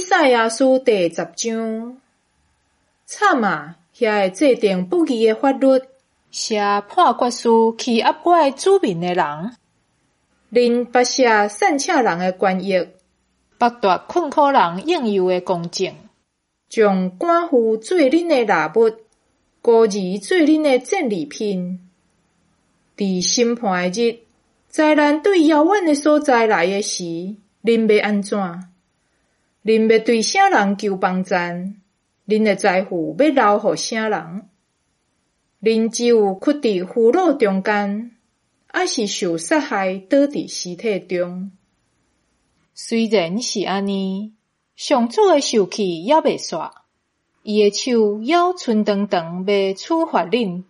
赛亚书第10章，惨啊！遐会制定不义的法律， 写判决书欺压我的子民的人， 令剥削善请人的权益， 剥夺困苦人应有的公正， 将官府做恁的纳物，孤儿做恁的战利品。伫审判的日，灾难对遥远的所在来的时，恁要安怎？恁要对啥人求帮赞？恁的财富要留互啥人？恁只有屈伫俘虏中间，还是受杀害倒伫尸体中？ 虽然是安尼，上主的受气也未煞，伊的手还伸长长要处罚恁。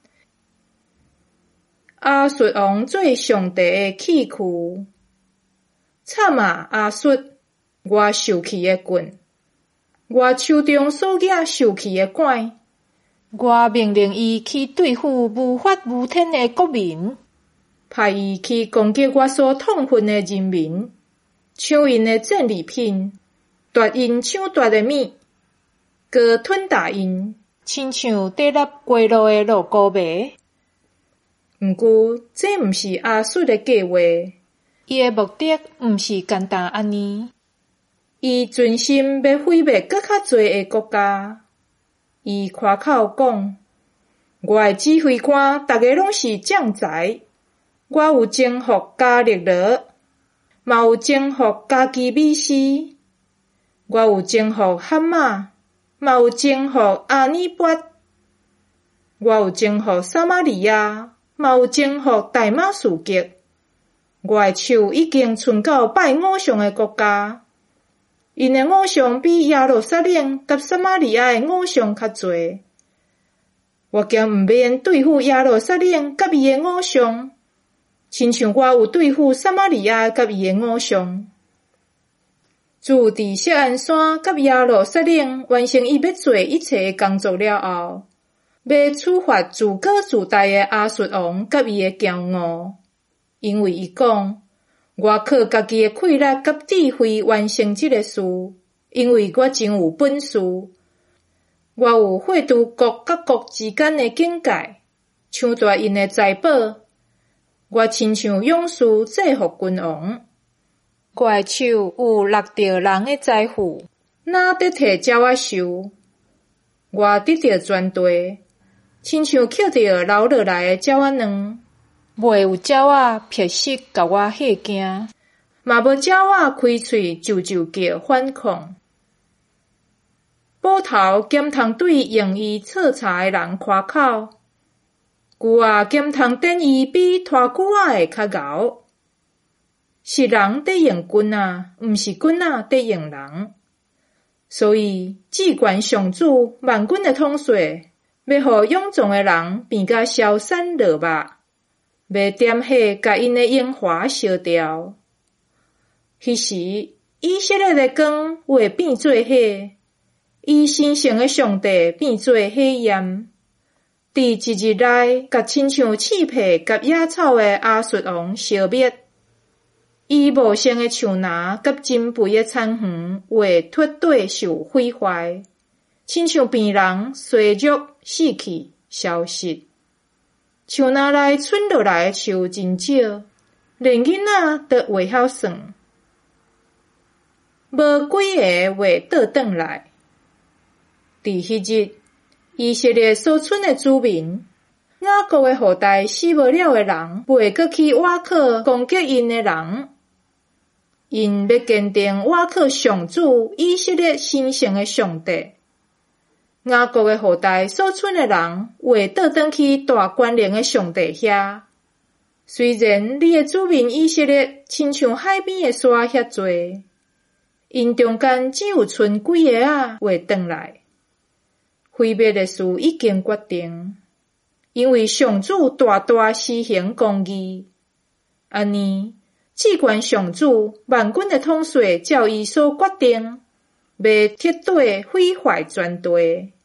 亚述王做上帝的器躯，惨啊！亚述，我受气的棍，我手中所举受气的拐， 我命令伊去对付无法无天的国民， 派伊去攻击我所痛恨的人民，抢因的战利品，夺因抢夺的物，割吞大因， 亲像跌入街路的路孤迷。 毋过，这毋是亚述的计划， 伊的目的毋是简单安尼， 伊存心要毁灭更较侪的国家。伊夸口讲，我的指挥官逐个拢是将才，我有征服加力罗，嘛有征服加基米斯，我有征服哈马，嘛有征服阿尼伯，我有征服撒玛利亚，嘛有征服大马士革。我的手已经伸到拜偶像的国家，因的偶像比耶路撒冷甲撒玛利亚的偶像较侪。我竟毋免对付耶路撒冷甲伊的偶像，亲像我有对付撒玛利亚甲伊的偶像。自伫锡安山甲耶路撒冷完成伊要做一切的工作了后，要处罚自高自大的亚述王甲伊的骄傲，因为伊讲，我靠家己的气力甲智慧完成这个事，因为我真有本事。我有划除国甲国之间的境界，抢夺因的财宝。我亲像勇士制服君王， 我的手有掠着人的财富， 哪得摕鸟仔收？我得到全地，亲像捡到流落来的鸟仔卵。 袂有鸟仔撇食甲我吓惊， 嘛无鸟仔开喙啾啾叫反抗。捕头兼通对用伊彻查的人夸口，牛仔兼通等伊比拖牛仔的较敖。是人得用君仔，毋是君仔得用人。所以，至关上主万军的统帅，要互勇壮的人变甲消散落目，要点火甲因的荣华烧掉。迄时，以色列的光会变做火，伊神圣的上帝变做火焰。伫一日内，甲亲像刺皮甲野草的亚述王消灭。伊无声的树林甲真肥的田园会脱底受毁坏，亲像病人衰弱死去消失。树林内剩落来的树真少，连囡仔都袂晓算。无几个会倒转来。伫迄日，以色列所剩的子民，雅各的后代死无了的人，袂阁去倚靠攻击因的人。因要坚定倚靠上主以色列神圣的上帝。雅各的后代所剩的人，会倒转去大权能的上帝遐。虽然你的子民以色列亲像海边的沙遐多，因中间只有剩几个仔会转来。毁灭的事已经决定，因为上主大大施行公义。安尼，至关上主万军的统帅照伊所决定，要彻底毁坏全地。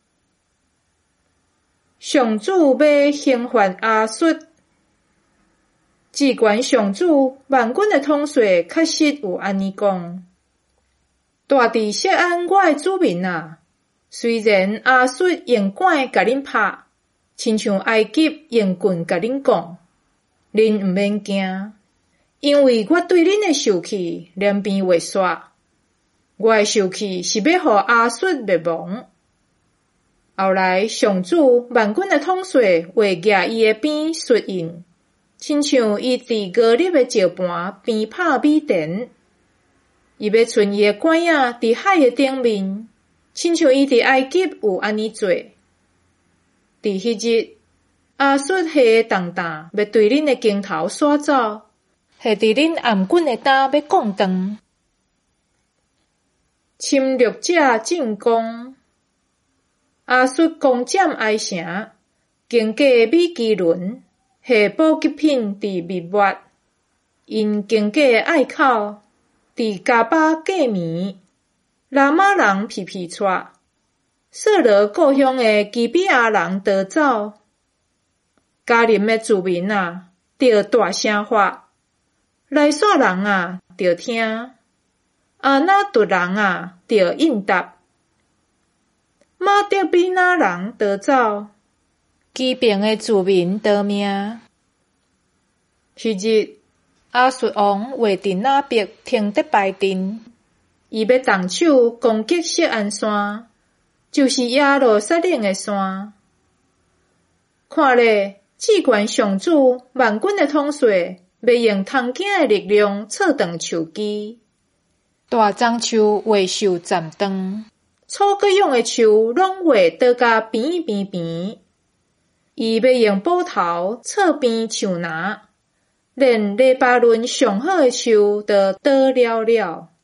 上主要刑罚亚述，至关上主万军的统帅确实有安尼讲。 住伫锡安我的子民啊，虽然亚述用管甲恁拍，亲像埃及用棍甲恁讲，恁毋免惊，因为我对恁的受气连边袂煞，我的受气是要互亚述灭亡。后来上主万军的统帅会举伊的鞭xuất印，亲像伊伫俄立的石盘鞭拍米田，伊要存伊的管仔伫海的顶面，亲像伊伫埃及有安尼做。伫迄日，亚述下的重担要对恁的肩头刷走， 下伫恁暗棍的担要降断。 侵略者进攻，亚述攻占埃城，经过米基伦，下补给品伫密抹，因经过隘口，伫加巴过暝，拉玛人皮皮带，扫罗故乡的基比亚人逃走，加林的子民啊，着大声发；来煞人啊，着听；阿那突人啊，着应答。马德比那人逃走， 基遍的子民逃命。 迄日， 亚述王画伫那边停得排阵， 伊要动手攻击锡安山，就是耶路撒冷的山。看咧，至高上主万军的统帅要用通惊的力量挫断树枝， 大樟树未受斩断， 草各样的树拢会倒甲边边。伊要用斧头挫边树林，连黎巴嫩上好的树都倒了了。